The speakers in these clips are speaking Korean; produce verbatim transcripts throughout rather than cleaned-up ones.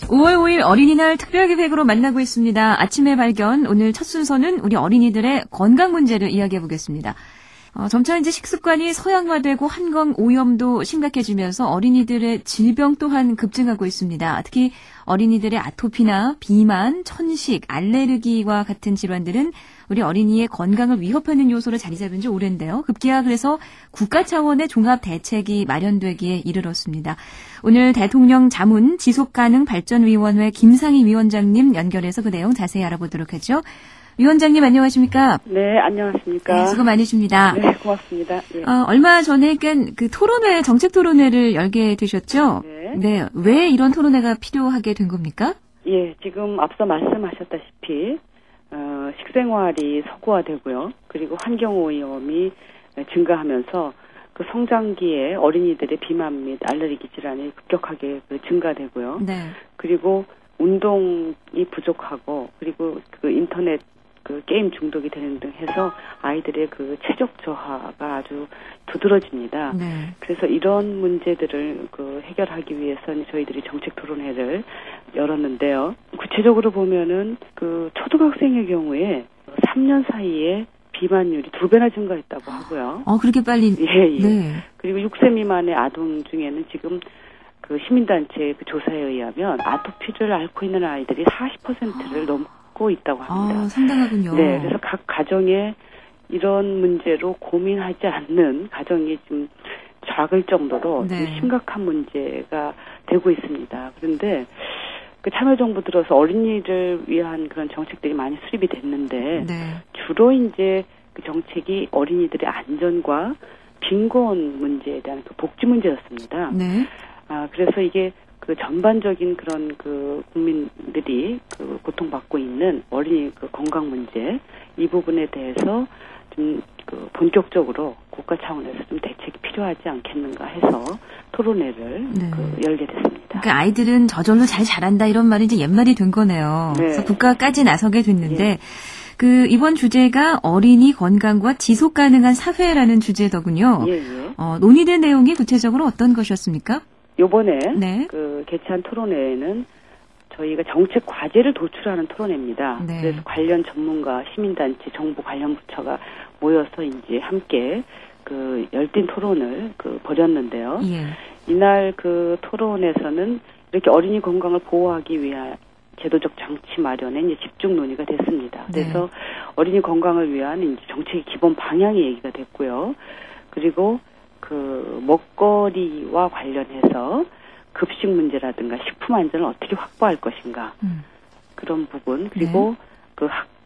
오월 오일 어린이날 특별기획으로 만나고 있습니다. 아침의 발견. 오늘 첫 순서는 우리 어린이들의 건강 문제를 이야기해 보겠습니다. 어, 점차 이제 식습관이 서양화되고 한강 오염도 심각해지면서 어린이들의 질병 또한 급증하고 있습니다. 특히 어린이들의 아토피나 비만, 천식, 알레르기와 같은 질환들은 우리 어린이의 건강을 위협하는 요소로 자리 잡은 지 오랜데요. 급기야 그래서 국가 차원의 종합 대책이 마련되기에 이르렀습니다. 오늘 대통령 자문 지속가능발전위원회 김상희 위원장님 연결해서 그 내용 자세히 알아보도록 하죠. 위원장님 안녕하십니까? 네, 안녕하십니까? 네, 수고 많으십니다. 네, 고맙습니다. 네. 어, 얼마 전에 그러니까 그 토론회, 정책 토론회를 열게 되셨죠? 네. 네. 왜 이런 토론회가 필요하게 된 겁니까? 예, 지금 앞서 말씀하셨다시피 어, 식생활이 서구화되고요. 그리고 환경오염이 증가하면서 그 성장기에 어린이들의 비만 및 알레르기 질환이 급격하게 그 증가되고요. 네. 그리고 운동이 부족하고 그리고 그 인터넷 그 게임 중독이 되는 등 해서 아이들의 그 체력 저하가 아주 두드러집니다. 네. 그래서 이런 문제들을 그 해결하기 위해서는 저희들이 정책 토론회를 열었는데요. 구체적으로 보면은 그 초등학생의 경우에 삼 년 사이에 비만율이 두 배나 증가했다고 하고요. 어, 그렇게 빨리. 예, 예. 네. 그리고 육 세 미만의 아동 중에는 지금 그 시민단체 그 조사에 의하면 아토피를 앓고 있는 아이들이 사십 퍼센트를 넘고 있다고 합니다. 아, 상당하군요. 네, 그래서 각 가정에 이런 문제로 고민하지 않는 가정이 좀 작을 정도로 네. 좀 심각한 문제가 되고 있습니다. 그런데 그 참여정부 들어서 어린이를 위한 그런 정책들이 많이 수립이 됐는데 네. 주로 이제 그 정책이 어린이들의 안전과 빈곤 문제에 대한 그 복지 문제였습니다. 네. 아, 그래서 이게 그 전반적인 그런 그 국민들이 그 고통받고 있는 어린이 그 건강 문제 이 부분에 대해서 좀 그 본격적으로 국가 차원에서 좀 대책이 필요하지 않겠는가 해서 토론회를 네. 그 열게 됐습니다. 그러니까 아이들은 저절로 잘 자란다 이런 말이 이제 옛말이 된 거네요. 네. 그래서 국가까지 나서게 됐는데 예. 그 이번 주제가 어린이 건강과 지속 가능한 사회라는 주제더군요. 예, 예. 어, 논의된 내용이 구체적으로 어떤 것이었습니까? 요번에 네. 그 개최한 토론회에는 저희가 정책 과제를 도출하는 토론회입니다. 네. 그래서 관련 전문가, 시민단체, 정부 관련 부처가 모여서 이제 함께 그 열띤 토론을 그 벌였는데요. 예. 이날 그 토론에서는 이렇게 어린이 건강을 보호하기 위한 제도적 장치 마련에 이제 집중 논의가 됐습니다. 네. 그래서 어린이 건강을 위한 이제 정책의 기본 방향이 얘기가 됐고요. 그리고 그 먹거리와 관련해서 급식 문제라든가 식품 안전을 어떻게 확보할 것인가 음. 그런 부분 그리고 네. 그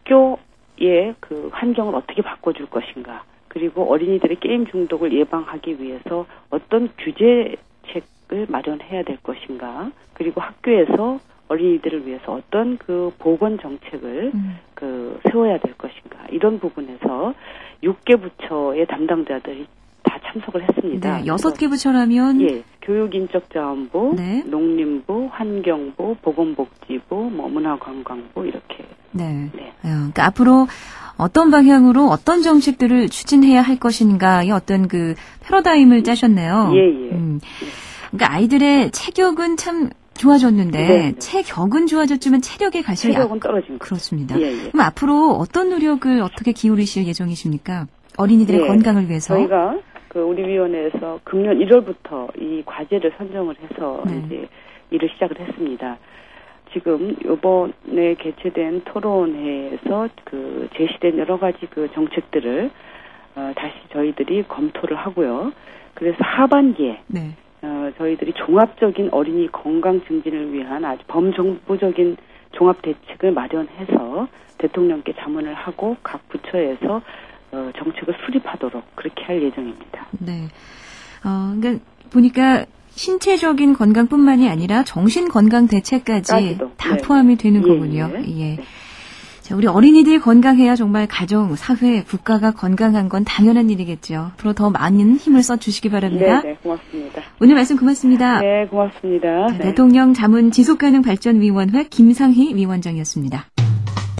학교의 그 환경을 어떻게 바꿔줄 것인가 그리고 어린이들의 게임 중독을 예방하기 위해서 어떤 규제책을 마련해야 될 것인가 그리고 학교에서 어린이들을 위해서 어떤 그 보건 정책을 음. 그 세워야 될 것인가 이런 부분에서 육 개 부처의 담당자들이 다 참석을 했습니다. 네, 여섯 개 부처라면 예, 교육인적자원부, 네. 농림부, 환경부, 보건복지부, 뭐 문화관광부 이렇게. 네. 네. 그러니까 앞으로 어떤 방향으로 어떤 정책들을 추진해야 할 것인가의 어떤 그 패러다임을 짜셨네요. 예, 예. 음. 그러니까 아이들의 체격은 참 좋아졌는데 네, 네. 체격은 좋아졌지만 체력이 갈수록 체력은 떨어진 그렇습니다. 예, 예. 그럼 앞으로 어떤 노력을 어떻게 기울이실 예정이십니까? 어린이들의 예, 건강을 위해서. 저희가 그 우리 위원회에서 금년 일월부터 이 과제를 선정을 해서 네. 이제 일을 시작을 했습니다. 지금 이번에 개최된 토론회에서 그 제시된 여러 가지 그 정책들을 어, 다시 저희들이 검토를 하고요. 그래서 하반기에 네. 어, 저희들이 종합적인 어린이 건강 증진을 위한 아주 범정부적인 종합 대책을 마련해서 대통령께 자문을 하고 각 부처에서 어, 정책을 수립하도록 그렇게 할 예정입니다. 네. 어, 그러니까 보니까 신체적인 건강뿐만이 아니라 정신 건강 대책까지 까지도. 다 네. 포함이 되는 예, 거군요. 예. 예. 네. 자, 우리 어린이들이 건강해야 정말 가정, 사회, 국가가 건강한 건 당연한 일이겠죠. 앞으로 더 많은 힘을 써 주시기 바랍니다. 네, 네, 고맙습니다. 오늘 말씀 고맙습니다. 네, 고맙습니다. 자, 네. 대통령 자문 지속가능발전위원회 김상희 위원장이었습니다.